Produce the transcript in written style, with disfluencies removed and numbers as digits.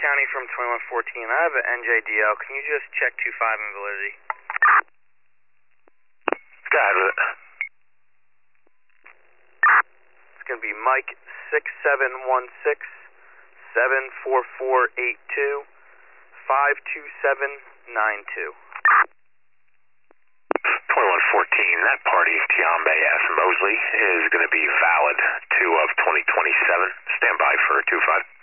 County from 2114. I have an NJDL. Can you just check 25 in validity? Go ahead with it. It's going to be Mike 6716 74482 52792. 2114, that party, Tiambe S. Mosley, is going to be valid 2 of 2027. Stand by for 25.